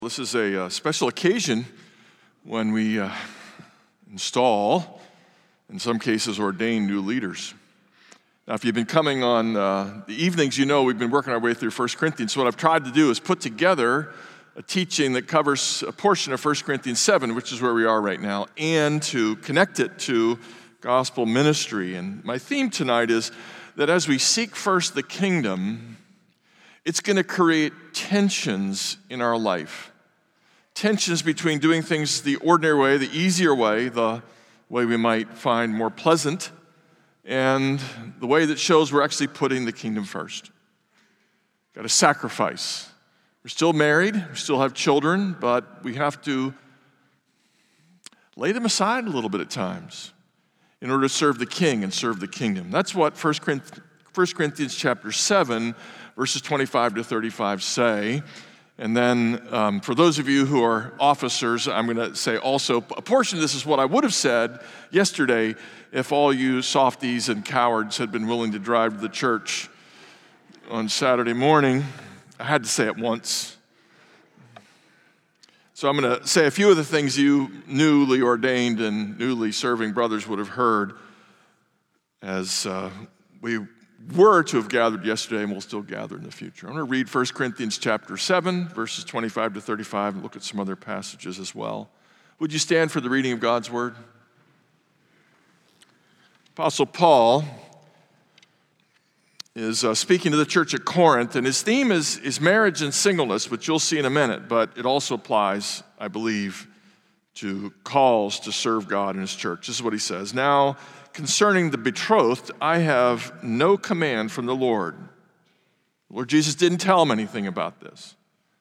This is a special occasion when we install, in some cases, ordain new leaders. Now, if you've been coming on the evenings, you know we've been working our way through 1 Corinthians. So what I've tried to do is put together a teaching that covers a portion of 1 Corinthians 7, which is where we are right now, and to connect it to gospel ministry. And my theme tonight is that as we seek first the kingdom, it's going to create tensions in our life. Tensions between doing things the ordinary way, the easier way, the way we might find more pleasant, and the way that shows we're actually putting the kingdom first. Got to sacrifice. We're still married, we still have children, but we have to lay them aside a little bit at times in order to serve the king and serve the kingdom. That's what 1 Corinthians chapter 7, verses 25 to 35 say. And then for those of you who are officers, I'm going to say also a portion of this is what I would have said yesterday if all you softies and cowards had been willing to drive to the church on Saturday morning. I had to say it once. So I'm going to say a few of the things you newly ordained and newly serving brothers would have heard as we were to have gathered yesterday and will still gather in the future. I'm going to read 1 Corinthians chapter 7, verses 25 to 35, and look at some other passages as well. Would you stand for the reading of God's word? Apostle Paul is speaking to the church at Corinth, and his theme is marriage and singleness, which you'll see in a minute, but it also applies, I believe, to calls to serve God in his church. This is what he says. Now, concerning the betrothed, I have no command from the Lord. Lord Jesus didn't tell him anything about this.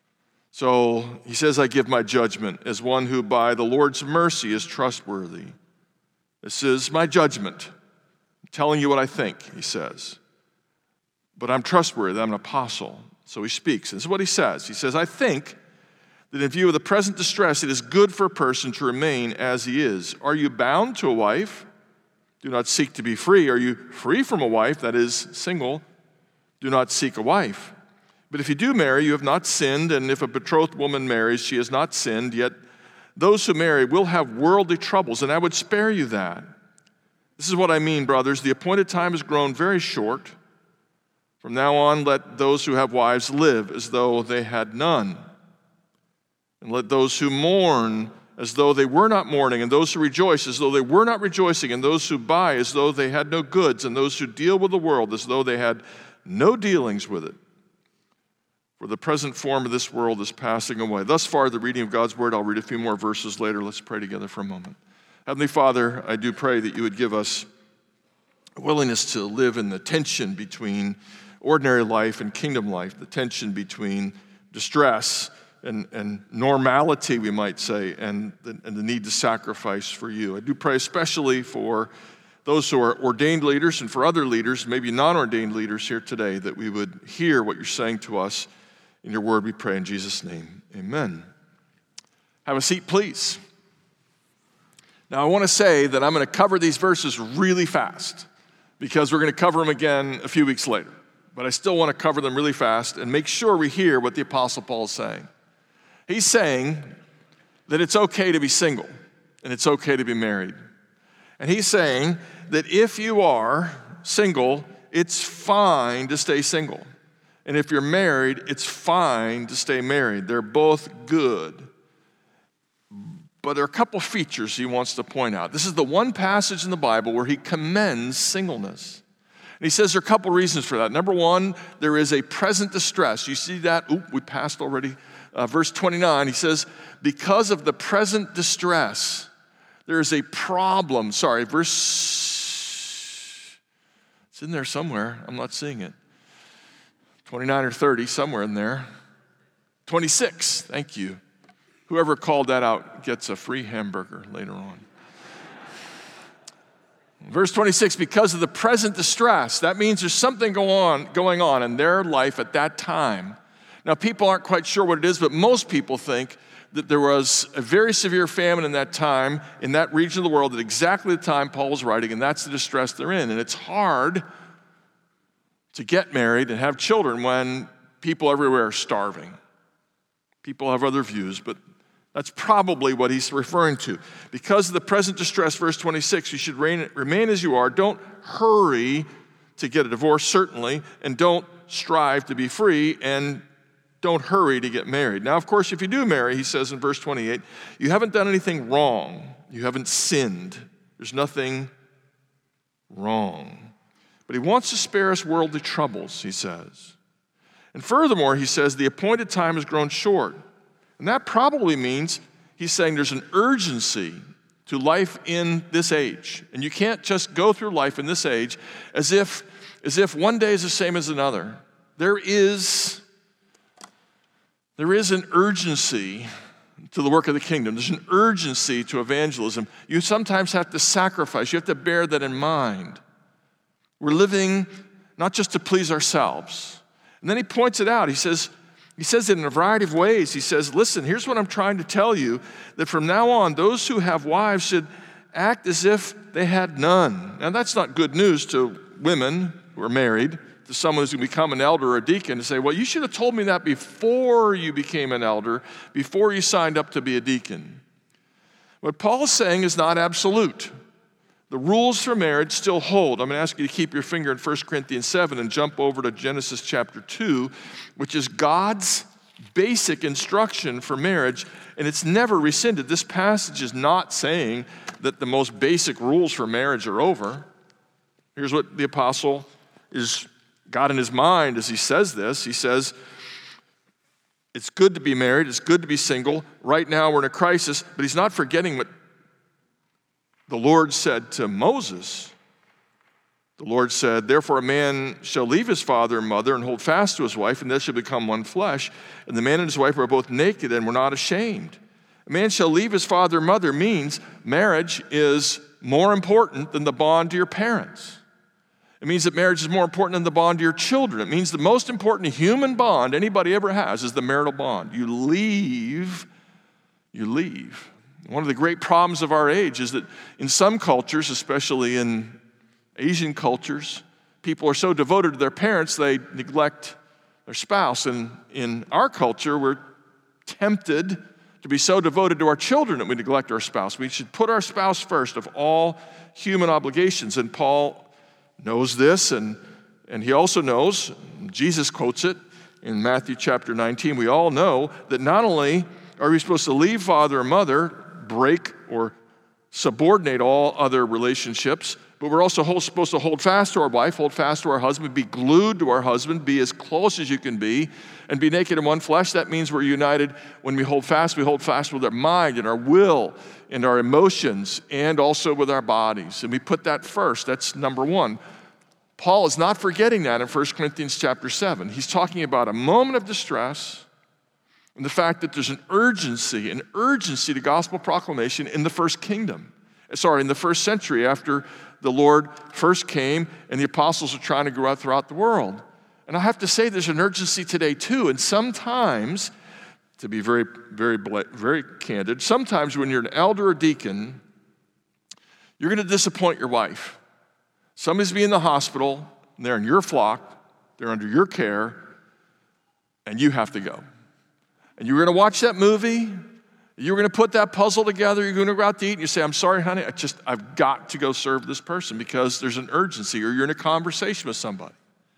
So he says, I give my judgment as one who by the Lord's mercy is trustworthy. This is my judgment. I'm telling you what I think, he says. But I'm trustworthy, I'm an apostle. So he speaks. This is what he says. He says, I think that in view of the present distress, it is good for a person to remain as he is. Are you bound to a wife? Do not seek to be free. Are you free from a wife, that is, single? Do not seek a wife. But if you do marry, you have not sinned, and if a betrothed woman marries, she has not sinned, yet those who marry will have worldly troubles, and I would spare you that. This is what I mean, brothers. The appointed time has grown very short. From now on, let those who have wives live as though they had none. And let those who mourn as though they were not mourning, and those who rejoice as though they were not rejoicing, and those who buy as though they had no goods, and those who deal with the world as though they had no dealings with it. For the present form of this world is passing away. Thus far, the reading of God's word. I'll read a few more verses later. Let's pray together for a moment. Heavenly Father, I do pray that you would give us a willingness to live in the tension between ordinary life and kingdom life, the tension between distress and normality, we might say, and the need to sacrifice for you. I do pray especially for those who are ordained leaders and for other leaders, maybe non-ordained leaders here today, that we would hear what you're saying to us in your word, we pray in Jesus' name. Amen. Have a seat, please. Now, I want to say that I'm going to cover these verses really fast because we're going to cover them again a few weeks later. But I still want to cover them really fast and make sure we hear what the Apostle Paul is saying. He's saying that it's okay to be single and it's okay to be married. And he's saying that if you are single, it's fine to stay single. And if you're married, it's fine to stay married. They're both good. But there are a couple features he wants to point out. This is the one passage in the Bible where he commends singleness. And he says there are a couple reasons for that. Number one, there is a present distress. You see that? We passed already. Verse 29, he says, because of the present distress, there is a problem. It's in there somewhere. I'm not seeing it. 29 or 30, somewhere in there. 26, thank you. Whoever called that out gets a free hamburger later on. Verse 26, because of the present distress, that means there's something going on in their life at that time. Now, people aren't quite sure what it is, but most people think that there was a very severe famine in that time, in that region of the world, at exactly the time Paul was writing, and that's the distress they're in. And it's hard to get married and have children when people everywhere are starving. People have other views, but that's probably what he's referring to. Because of the present distress, verse 26, you should remain as you are. Don't hurry to get a divorce, certainly, and don't strive to be free, and don't hurry to get married. Now, of course, if you do marry, he says in verse 28, you haven't done anything wrong. You haven't sinned. There's nothing wrong. But he wants to spare us worldly troubles, he says. And furthermore, he says, the appointed time has grown short. And that probably means he's saying there's an urgency to life in this age. And you can't just go through life in this age as if one day is the same as another. There is an urgency to the work of the kingdom. There's an urgency to evangelism. You sometimes have to sacrifice. You have to bear that in mind. We're living not just to please ourselves. And then he points it out. He says it in a variety of ways. He says, listen, here's what I'm trying to tell you, that from now on, those who have wives should act as if they had none. Now, that's not good news to women who are married, to someone who's going to become an elder or a deacon, to say, well, you should have told me that before you became an elder, before you signed up to be a deacon. What Paul is saying is not absolute. The rules for marriage still hold. I'm going to ask you to keep your finger in 1 Corinthians 7 and jump over to Genesis chapter 2, which is God's basic instruction for marriage, and it's never rescinded. This passage is not saying that the most basic rules for marriage are over. Here's what the apostle is got in his mind as he says this. He says, it's good to be married, it's good to be single. Right now we're in a crisis, but he's not forgetting what the Lord said to Moses. The Lord said, therefore a man shall leave his father and mother and hold fast to his wife, and they shall become one flesh. And the man and his wife are both naked and were not ashamed. A man shall leave his father and mother means marriage is more important than the bond to your parents. It means that marriage is more important than the bond to your children. It means the most important human bond anybody ever has is the marital bond. You leave. One of the great problems of our age is that in some cultures, especially in Asian cultures, people are so devoted to their parents, they neglect their spouse. And in our culture, we're tempted to be so devoted to our children that we neglect our spouse. We should put our spouse first of all human obligations. And Paul knows this, and he also knows, Jesus quotes it in Matthew chapter 19, we all know that not only are we supposed to leave father and mother, break or subordinate all other relationships, but we're also supposed to hold fast to our wife, hold fast to our husband, be glued to our husband, be as close as you can be, and be naked in one flesh. That means we're united. When we hold fast with our mind and our will and our emotions and also with our bodies. And we put that first. That's number one. Paul is not forgetting that in 1 Corinthians chapter 7. He's talking about a moment of distress and the fact that there's an urgency to gospel proclamation in the first century after the Lord first came and the apostles are trying to go out throughout the world. And I have to say there's an urgency today too. And sometimes, to be very, very, very candid, sometimes when you're an elder or deacon, you're going to disappoint your wife. Somebody's be in the hospital, and they're in your flock, they're under your care, and you have to go. And you're going to watch that movie, you're going to put that puzzle together, you're going to go out to eat, and you say, I'm sorry, honey, I've got to go serve this person because there's an urgency, or you're in a conversation with somebody.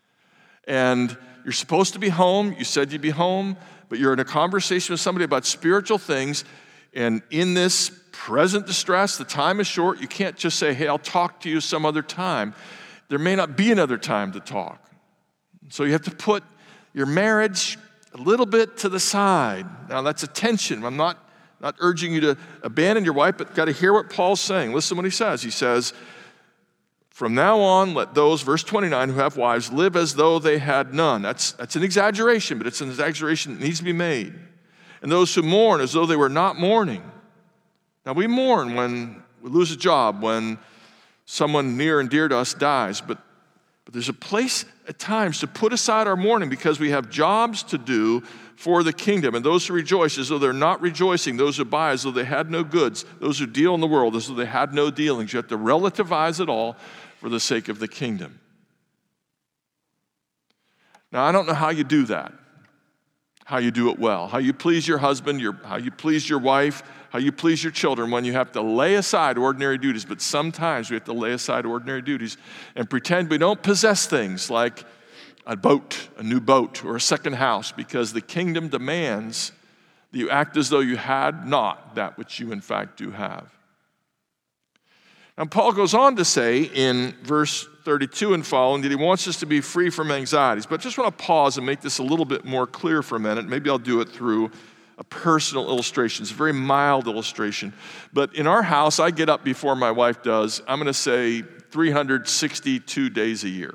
And you're supposed to be home, you said you'd be home, but you're in a conversation with somebody about spiritual things, and in this present distress, the time is short, you can't just say, hey, I'll talk to you some other time. There may not be another time to talk. So you have to put your marriage a little bit to the side. Now that's a tension. I'm not urging you to abandon your wife, but got to hear what Paul's saying. Listen to what he says. He says, from now on, let those, verse 29, who have wives live as though they had none. That's an exaggeration, but it's an exaggeration that needs to be made. And those who mourn as though they were not mourning. Now we mourn when we lose a job, when someone near and dear to us dies, but there's a place at times to put aside our mourning because we have jobs to do for the kingdom. And those who rejoice as though they're not rejoicing, those who buy as though they had no goods, those who deal in the world as though they had no dealings. You have to relativize it all for the sake of the kingdom. Now, I don't know how you do that. how you do it well, how you please your husband, how you please your wife, how you please your children when you have to lay aside ordinary duties. But sometimes we have to lay aside ordinary duties and pretend we don't possess things like a boat, a new boat, or a second house, because the kingdom demands that you act as though you had not that which you in fact do have. Now, Paul goes on to say in verse 32 and following that he wants us to be free from anxieties. But I just want to pause and make this a little bit more clear for a minute. Maybe I'll do it through a personal illustration. It's a very mild illustration. But in our house, I get up before my wife does. I'm going to say 362 days a year.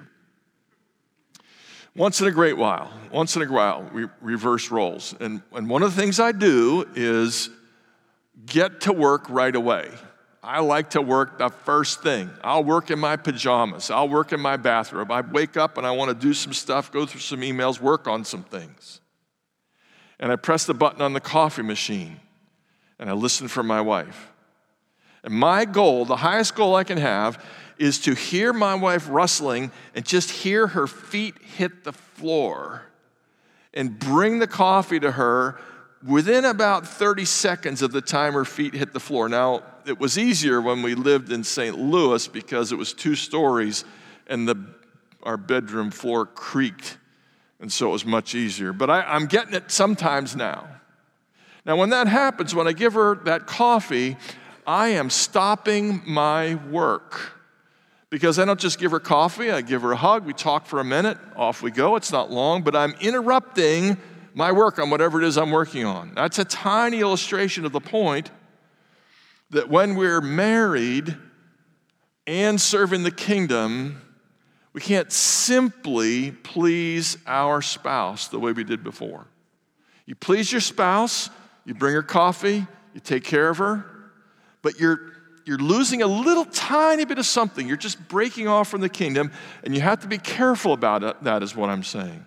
Once in a while, we reverse roles. And one of the things I do is get to work right away. I like to work the first thing. I'll work in my pajamas. I'll work in my bathrobe. I wake up and I want to do some stuff, go through some emails, work on some things. And I press the button on the coffee machine and I listen for my wife. And my goal, the highest goal I can have, is to hear my wife rustling and just hear her feet hit the floor and bring the coffee to her within about 30 seconds of the time her feet hit the floor. Now, it was easier when we lived in St. Louis because it was 2 stories and our bedroom floor creaked, and so it was much easier. But I'm getting it sometimes now. Now, when that happens, when I give her that coffee, I am stopping my work. Because I don't just give her coffee, I give her a hug, we talk for a minute, off we go. It's not long, but I'm interrupting my work on whatever it is I'm working on. That's a tiny illustration of the point that when we're married and serving the kingdom, we can't simply please our spouse the way we did before. You please your spouse, you bring her coffee, you take care of her, but you're losing a little tiny bit of something. You're just breaking off from the kingdom, and you have to be careful about it. That is what I'm saying.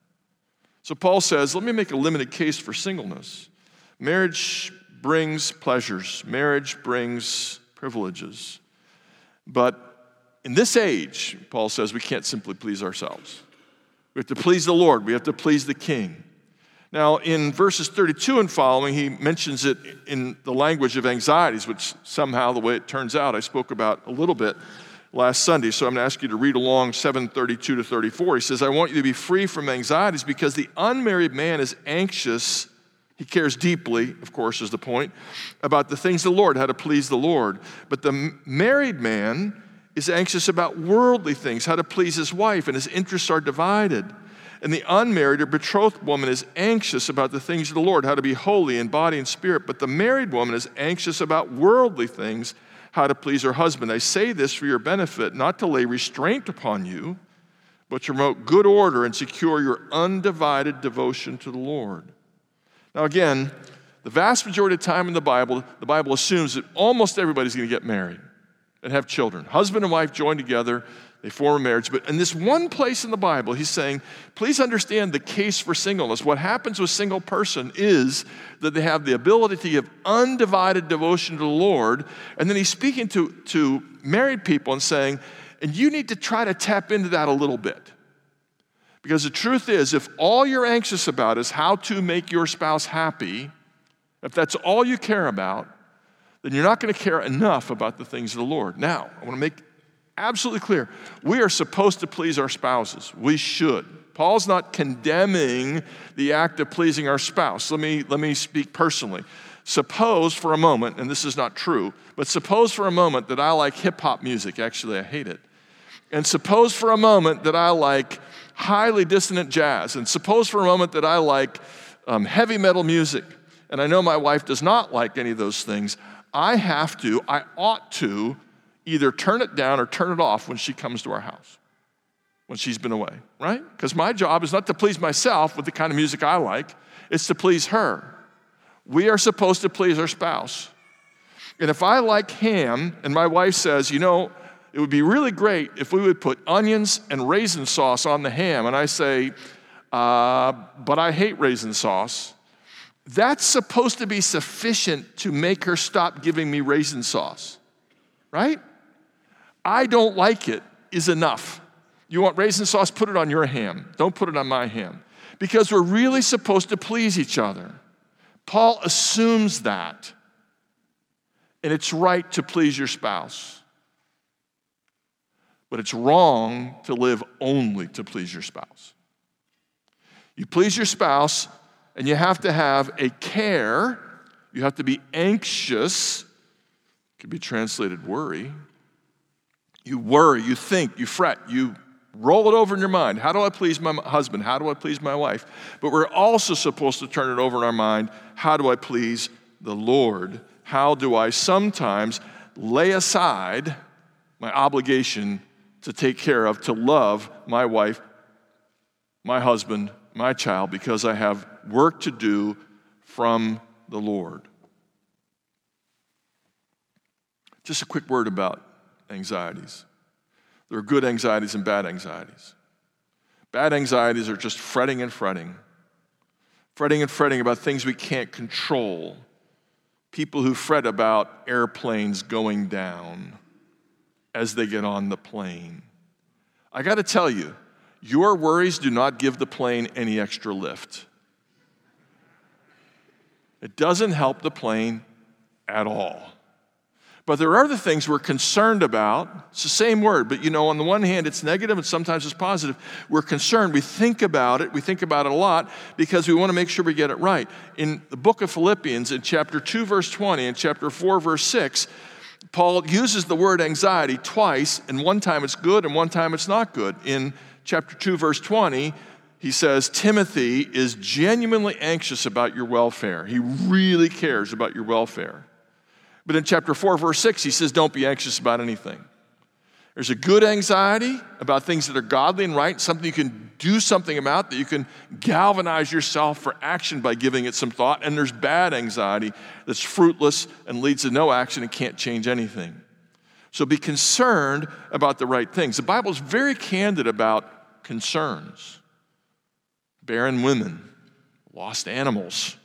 So Paul says, let me make a limited case for singleness. Marriage brings pleasures. Marriage brings privileges. But in this age, Paul says, we can't simply please ourselves. We have to please the Lord. We have to please the King. Now, in verses 32 and following, he mentions it in the language of anxieties, which somehow, the way it turns out, I spoke about a little bit last Sunday. So I'm going to ask you to read along 7:32 to 34. He says, I want you to be free from anxieties because the unmarried man is anxious. He cares deeply, of course, is the point, about the things of the Lord, how to please the Lord. But the married man is anxious about worldly things, how to please his wife, and his interests are divided. And the unmarried or betrothed woman is anxious about the things of the Lord, how to be holy in body and spirit. But the married woman is anxious about worldly things, how to please her husband. I say this for your benefit, not to lay restraint upon you, but to promote good order and secure your undivided devotion to the Lord. Now again, the vast majority of the time in the Bible assumes that almost everybody's going to get married and have children. Husband and wife join together. They form a marriage. But in this one place in the Bible, he's saying, please understand the case for singleness. What happens with a single person is that they have the ability to give undivided devotion to the Lord. And then he's speaking to married people and saying, and you need to try to tap into that a little bit. Because the truth is, if all you're anxious about is how to make your spouse happy, if that's all you care about, then you're not going to care enough about the things of the Lord. Now, I want to make absolutely clear. We are supposed to please our spouses. We should. Paul's not condemning the act of pleasing our spouse. Let me speak personally. Suppose for a moment, and this is not true, but suppose for a moment that I like hip-hop music. Actually, I hate it. And suppose for a moment that I like highly dissonant jazz. And suppose for a moment that I like heavy metal music. And I know my wife does not like any of those things. I ought to either turn it down or turn it off when she comes to our house, when she's been away, right? Because my job is not to please myself with the kind of music I like, it's to please her. We are supposed to please our spouse. And if I like ham and my wife says, it would be really great if we would put onions and raisin sauce on the ham, and I say, but I hate raisin sauce, that's supposed to be sufficient to make her stop giving me raisin sauce, right? I don't like it is enough. You want raisin sauce? Put it on your ham. Don't put it on my ham. because we're really supposed to please each other. Paul assumes that. And it's right to please your spouse. But it's wrong to live only to please your spouse. You please your spouse, and you have to have a care. You have to be anxious. It could be translated worry. You worry, you think, you fret, you roll it over in your mind. How do I please my husband? How do I please my wife? But we're also supposed to turn it over in our mind. How do I please the Lord? How do I sometimes lay aside my obligation to take care of, to love my wife, my husband, my child, because I have work to do from the Lord? Just a quick word about anxieties. There are good anxieties and bad anxieties. Bad anxieties are just fretting and fretting. Fretting and fretting about things we can't control. People who fret about airplanes going down as they get on the plane. I got to tell you, your worries do not give the plane any extra lift. It doesn't help the plane at all. But there are other things we're concerned about. It's the same word, but on the one hand, it's negative and sometimes it's positive. We're concerned. We think about it. We think about it a lot because we want to make sure we get it right. In the book of Philippians, in chapter 2, verse 20, and chapter 4, verse 6, Paul uses the word anxiety twice, and one time it's good and one time it's not good. In chapter 2, verse 20, he says, Timothy is genuinely anxious about your welfare. He really cares about your welfare. But in chapter 4, verse 6, he says, don't be anxious about anything. There's a good anxiety about things that are godly and right, something you can do something about, that you can galvanize yourself for action by giving it some thought. And there's bad anxiety that's fruitless and leads to no action and can't change anything. So be concerned about the right things. The Bible is very candid about concerns. Barren women, lost animals.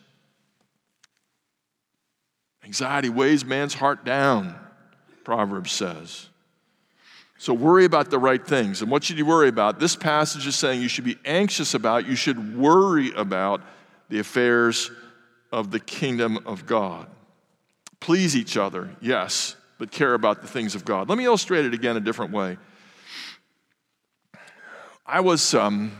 Anxiety weighs man's heart down, Proverbs says. So worry about the right things. And what should you worry about? This passage is saying you should be anxious about, you should worry about the affairs of the kingdom of God. Please each other, yes, but care about the things of God. Let me illustrate it again a different way. I was in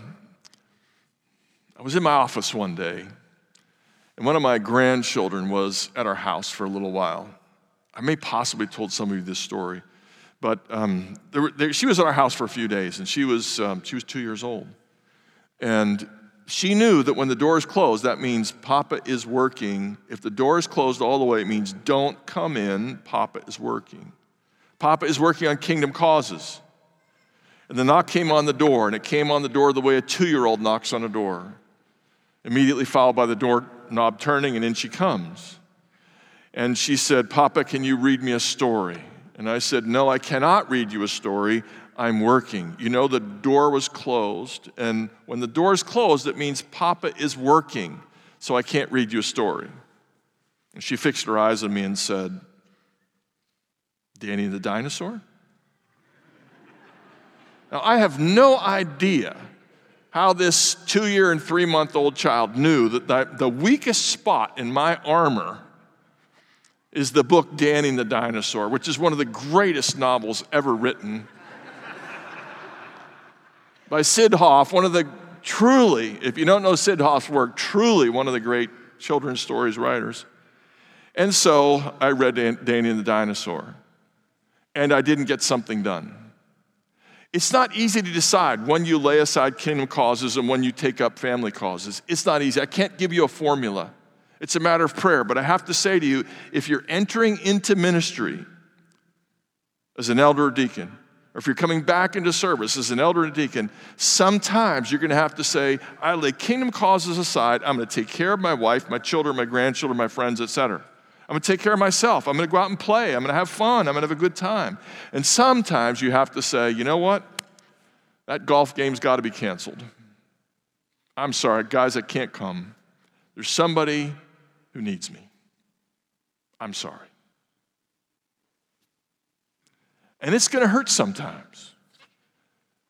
my office one day, and one of my grandchildren was at our house for a little while. I may possibly told some of you this story, but she was at our house for a few days, and she was 2 years old. And she knew that when the door is closed, that means Papa is working. If the door is closed all the way, it means don't come in, Papa is working. Papa is working on kingdom causes. And the knock came on the door, and it came on the door the way a 2-year-old knocks on a door. Immediately followed by the doorknob turning, and in she comes. And she said, Papa, can you read me a story? And I said, no, I cannot read you a story. I'm working. The door was closed, and when the door is closed, it means Papa is working, so I can't read you a story. And she fixed her eyes on me and said, Danny the dinosaur? Now, I have no idea how this 2-year and 3-month-old child knew that the weakest spot in my armor is the book Danny the Dinosaur, which is one of the greatest novels ever written by Sid Hoff, one of the truly, if you don't know Sid Hoff's work, truly one of the great children's stories writers. And so I read Danny and the Dinosaur, and I didn't get something done. It's not easy to decide when you lay aside kingdom causes and when you take up family causes. It's not easy. I can't give you a formula. It's a matter of prayer. But I have to say to you, if you're entering into ministry as an elder or deacon, or if you're coming back into service as an elder and deacon, sometimes you're going to have to say, I lay kingdom causes aside. I'm going to take care of my wife, my children, my grandchildren, my friends, etc. I'm going to take care of myself. I'm going to go out and play. I'm going to have fun. I'm going to have a good time. And sometimes you have to say, you know what? That golf game's got to be canceled. I'm sorry, guys, I can't come. There's somebody who needs me. I'm sorry. And it's going to hurt sometimes.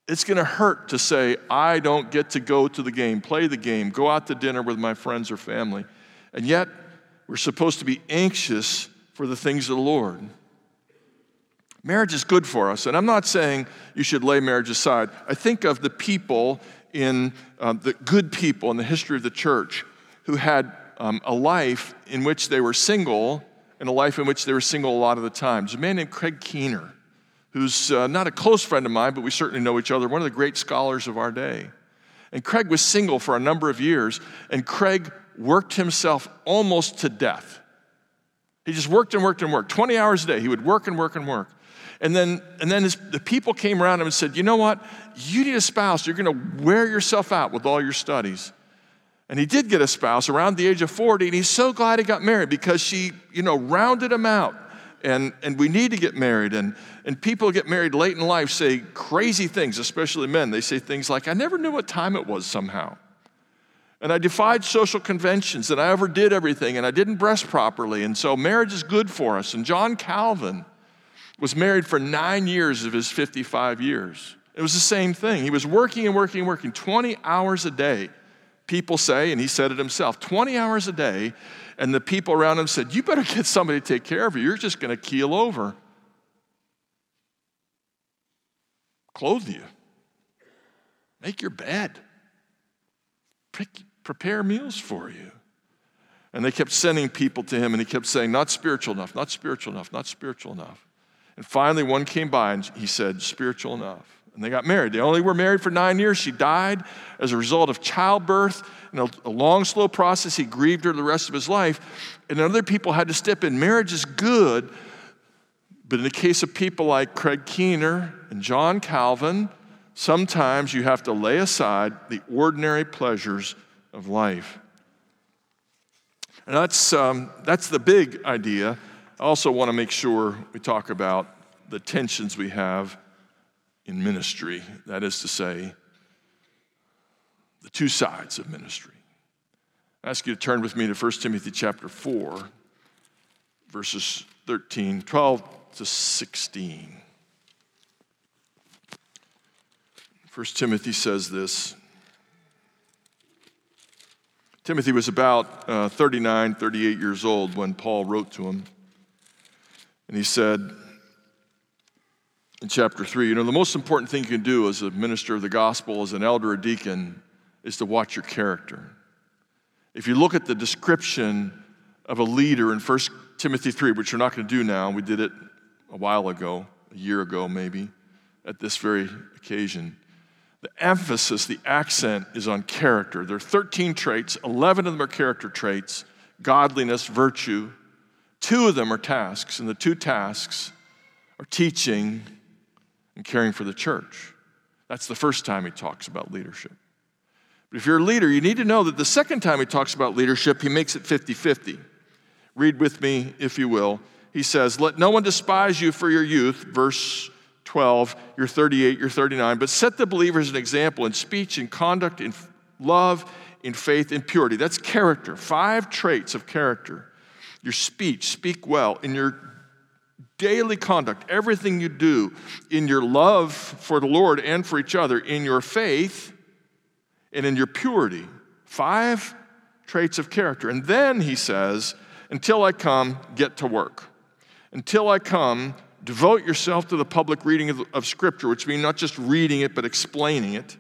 It's going to hurt to say, I don't get to go to the game, play the game, go out to dinner with my friends or family. And yet, we're supposed to be anxious for the things of the Lord. Marriage is good for us, and I'm not saying you should lay marriage aside. I think of the people the good people in the history of the church who had a life in which they were single and a life in which they were single a lot of the time. There's a man named Craig Keener, who's not a close friend of mine, but we certainly know each other, one of the great scholars of our day. And Craig was single for a number of years, and Craig worked himself almost to death. He just worked and worked and worked, 20 hours a day. He would work and work and work. And then the people came around him and said, you know what? You need a spouse. You're going to wear yourself out with all your studies. And he did get a spouse around the age of 40, and he's so glad he got married because she, rounded him out. And we need to get married. And people get married late in life say crazy things, especially men. They say things like, I never knew what time it was somehow. And I defied social conventions, and I overdid everything, and I didn't breast properly. And so marriage is good for us. And John Calvin was married for 9 years of his 55 years. It was the same thing. He was working and working and working 20 hours a day. People say, and he said it himself, 20 hours a day, and the people around him said, you better get somebody to take care of you. You're just going to keel over. Clothe you. Make your bed. Prepare meals for you. And they kept sending people to him, and he kept saying, not spiritual enough, not spiritual enough, not spiritual enough. And finally, one came by, and he said, spiritual enough. And they got married. They only were married for 9 years. She died as a result of childbirth. A long, slow process. He grieved her the rest of his life. And other people had to step in. Marriage is good, but in the case of people like Craig Keener and John Calvin, sometimes you have to lay aside the ordinary pleasures of life. And that's the big idea. I also want to make sure we talk about the tensions we have in ministry. That is to say, the two sides of ministry. I ask you to turn with me to 1 Timothy chapter 4, verses 12 to 16. 1 Timothy says this. Timothy was about 38 years old when Paul wrote to him. And he said in chapter 3, the most important thing you can do as a minister of the gospel, as an elder or deacon, is to watch your character. If you look at the description of a leader in 1 Timothy 3, which we're not going to do now, we did it a while ago, a year ago maybe, at this very occasion. The emphasis, the accent is on character. There are 13 traits, 11 of them are character traits, godliness, virtue. 2 of them are tasks, and the 2 tasks are teaching and caring for the church. That's the first time he talks about leadership. But if you're a leader, you need to know that the second time he talks about leadership, he makes it 50-50. Read with me, if you will. He says, let no one despise you for your youth, verse 12, you're 38, you're 39, but set the believers an example in speech, in conduct, in love, in faith, in purity. That's character, 5 traits of character. Your speech, speak well. In your daily conduct, everything you do, in your love for the Lord and for each other, in your faith, and in your purity. 5 traits of character. And then he says, until I come, get to work. Until I come, devote yourself to the public reading of Scripture, which means not just reading it, but explaining it.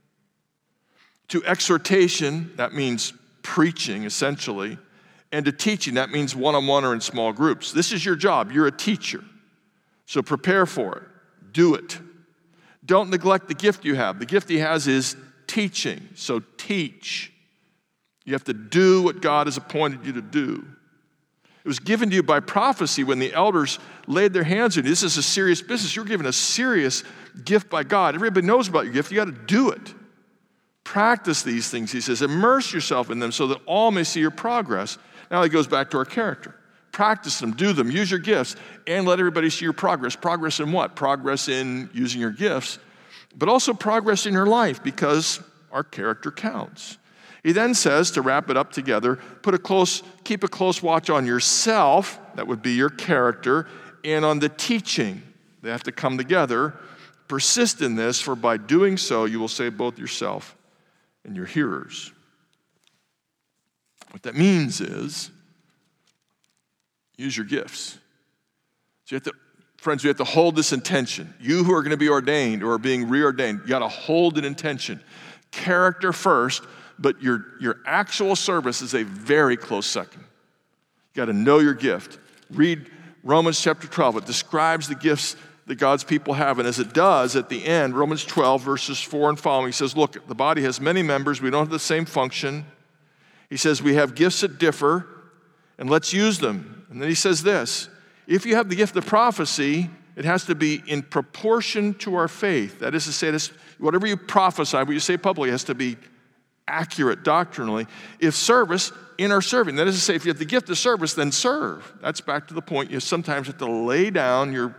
To exhortation, that means preaching, essentially. And to teaching, that means one-on-one or in small groups. This is your job. You're a teacher. So prepare for it. Do it. Don't neglect the gift you have. The gift he has is teaching. So teach. You have to do what God has appointed you to do. It was given to you by prophecy when the elders laid their hands on you. This is a serious business. You're given a serious gift by God. Everybody knows about your gift. You got to do it. Practice these things, he says. Immerse yourself in them so that all may see your progress. Now he goes back to our character. Practice them, do them, use your gifts, and let everybody see your progress. Progress in what? Progress in using your gifts, but also progress in your life because our character counts. He then says, to wrap it up together, keep a close watch on yourself, that would be your character, and on the teaching. They have to come together. persist in this, for by doing so you will save both yourself and your hearers. What that means is, use your gifts. So friends, we have to hold this intention. You who are going to be ordained or are being reordained, you got to hold an intention. Character first, but your actual service is a very close second. You got to know your gift. Read Romans chapter 12. It describes the gifts that God's people have. And as it does, at the end, Romans 12, verses 4 and following, he says, look, the body has many members. We don't have the same function. He says, we have gifts that differ, and let's use them. And then he says this, if you have the gift of prophecy, it has to be in proportion to our faith. That is to say, whatever you prophesy, what you say publicly, has to be accurate doctrinally. If service, in our serving. That is to say, if you have the gift of service, then serve. That's back to the point. You sometimes have to lay down your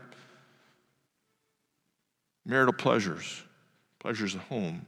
marital pleasures at home.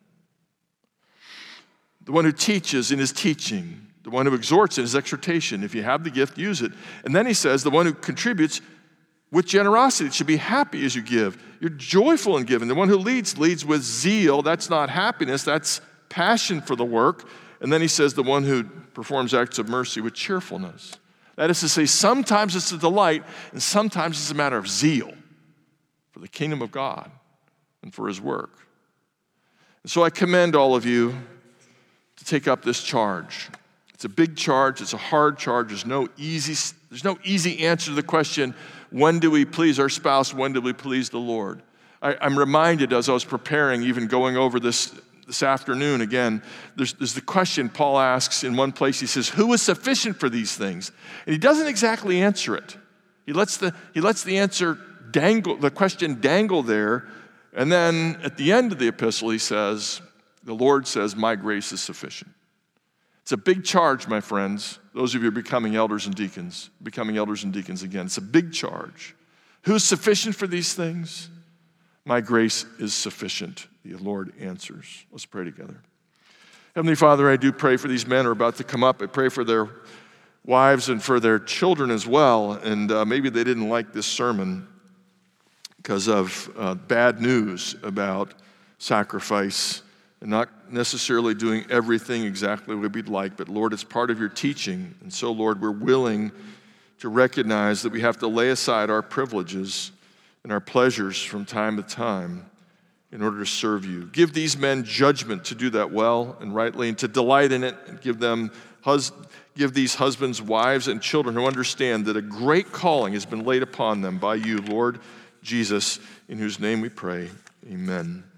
The one who teaches in his teaching, the one who exhorts in his exhortation. If you have the gift, use it. And then he says, the one who contributes with generosity should be happy as you give. You're joyful in giving. The one who leads with zeal. That's not happiness, that's passion for the work. And then he says, the one who performs acts of mercy with cheerfulness. That is to say, sometimes it's a delight, and sometimes it's a matter of zeal for the kingdom of God and for his work. And so I commend all of you to take up this charge. It's a big charge. It's a hard charge. There's no easy answer to the question, when do we please our spouse? When do we please the Lord? I'm reminded as I was preparing, even going over this afternoon again, there's the question Paul asks in one place. He says, who is sufficient for these things? And he doesn't exactly answer it. He lets the answer dangle, the question dangle there. And then at the end of the epistle, he says, the Lord says, my grace is sufficient. It's a big charge, my friends. Those of you who are becoming elders and deacons again. It's a big charge. Who's sufficient for these things? My grace is sufficient, the Lord answers. Let's pray together. Heavenly Father, I do pray for these men who are about to come up. I pray for their wives and for their children as well. And maybe they didn't like this sermon because of bad news about sacrifice and not necessarily doing everything exactly what we'd like. But Lord, it's part of your teaching. And so, Lord, we're willing to recognize that we have to lay aside our privileges and our pleasures from time to time in order to serve you. Give these men judgment to do that well and rightly and to delight in it, and give these husbands, wives, and children who understand that a great calling has been laid upon them by you, Lord Jesus, in whose name we pray. Amen.